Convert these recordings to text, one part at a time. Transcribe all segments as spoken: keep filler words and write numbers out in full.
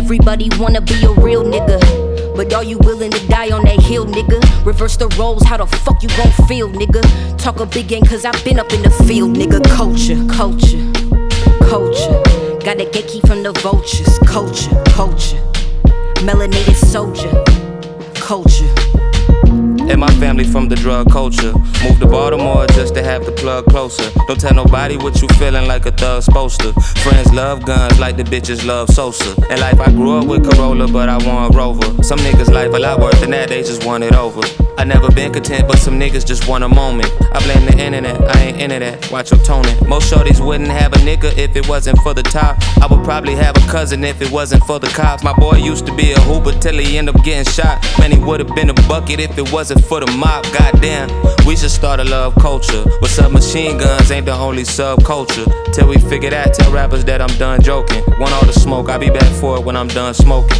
Everybody wanna be a real nigga, but are you willing to die on that hill, nigga? Reverse the roles, how the fuck you gon' feel, nigga? Talk a big game, cause I've been up in the field, nigga. Culture, culture, culture. Got a gatekeep from the vultures. Culture, culture. Melanated soldier. Culture. And my family from the drug culture. Moved to Baltimore just to have the plug closer. Don't tell nobody what you feeling like a thug's supposed to. Friends love guns like the bitches love Sosa. In life I grew up with Corolla, but I want Rover. Some niggas life a lot worse than that, they just want it over. I never been content, but some niggas just want a moment. I blame the internet, I ain't into that, watch your toning. Most shorties wouldn't have a nigga if it wasn't for the top. I would probably have a cousin if it wasn't for the cops. My boy used to be a hooper till he ended up getting shot. Man, he would've been a bucket if it wasn't for the mob. Goddamn, we should start a love culture. With submachine guns ain't the only subculture. Till we figure that, tell rappers that I'm done joking. Want all the smoke, I'll be back for it when I'm done smoking.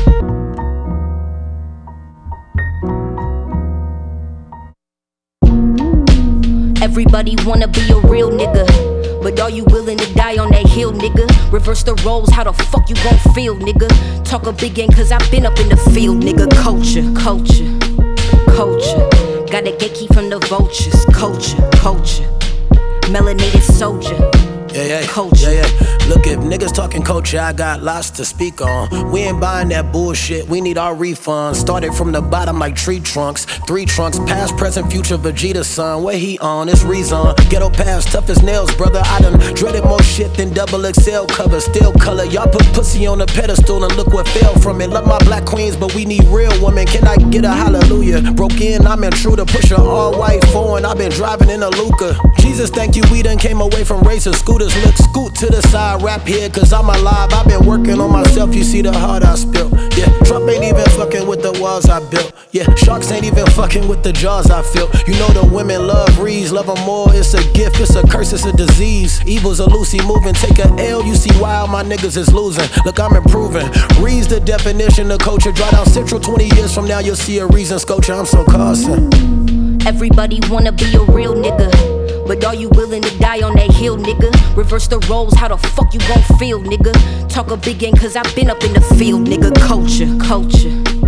Everybody wanna be a real nigga, but are you willing to die on that hill, nigga? Reverse the roles, how the fuck you gon' feel, nigga? Talk a big game, cause I've been up in the field, nigga. Culture, culture, culture. Got a gatekeep from the vultures. Culture, culture. Melanated soldier. Yeah, yeah, culture. Yeah, yeah. Look, if niggas talking culture, I got lots to speak on. We ain't buying that bullshit, we need our refunds. Started from the bottom like tree trunks. Three trunks, past, present, future, Vegeta son. Where he on? It's Rezon. Ghetto past, tough as nails, brother. I done dreaded more shit than double X L covers. Still color, y'all put pussy on a pedestal and look what fell from it. Love my black queens, but we need real women. Can I get a hallelujah? Broke in, I'm intruder. Push a all white foreign, I've been driving in a Luca. Jesus, thank you, we done came away from racing scooters. Look, scoot to the side, rap here, cause I'm alive. I've been working on myself, you see the heart I spilt. Yeah, Trump ain't even fucking with the walls I built. Yeah, sharks ain't even fucking with the jaws I feel. You know the women love Reeds, love them more. It's a gift, it's a curse, it's a disease. Evil's a Lucy moving, take a L, you see why all my niggas is losing. Look, I'm improving. Reed's the definition of culture. Draw down Central twenty years from now, you'll see a reason, sculpture. I'm so Carson. Everybody wanna be a real nigga, but are you willing to die on that hill, nigga? Reverse the roles, how the fuck you gon' feel, nigga? Talk a big game, cause I've been up in the field, nigga. Culture, culture,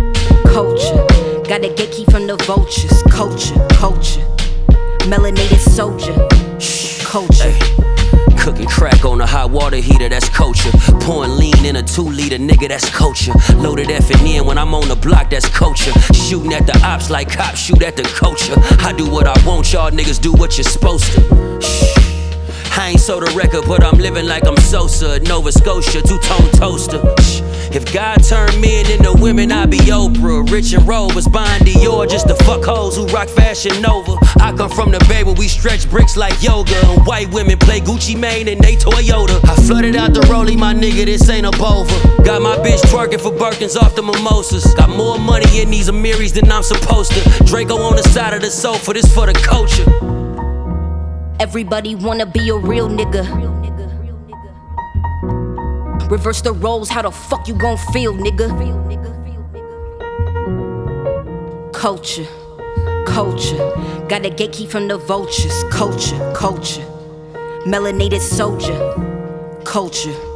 culture. Got a gatekeep from the vultures. Culture, culture. Melanated soldier. Culture. Ay. Cooking crack on a hot water heater, that's culture. Pouring lean in a two liter, nigga, that's culture. Loaded F and N when I'm on the block, that's culture. Shooting at the ops like cops shoot at the culture. I do what I want, y'all niggas do what you're supposed to. Shh. I ain't sold a record, but I'm living like I'm Sosa, Nova Scotia, two-tone toaster. Shh. If God turned men into women, I'd be Oprah. Rich and Rovers, buying Dior just to fuck hoes who rock Fashion Nova. I come from the Bay where we stretch bricks like yoga, and white women play Gucci Mane and they Toyota. I flooded out the rollie, my nigga, this ain't a Bova. Got my bitch twerking for Birkins off the mimosas. Got more money in these Amiris than I'm supposed to. Draco on the side of the sofa, this for the culture. Everybody wanna be a real nigga. Reverse the roles, how the fuck you gon' feel, nigga? Culture, culture. Got a gatekeep from the vultures. Culture, culture. Melanated soldier. Culture.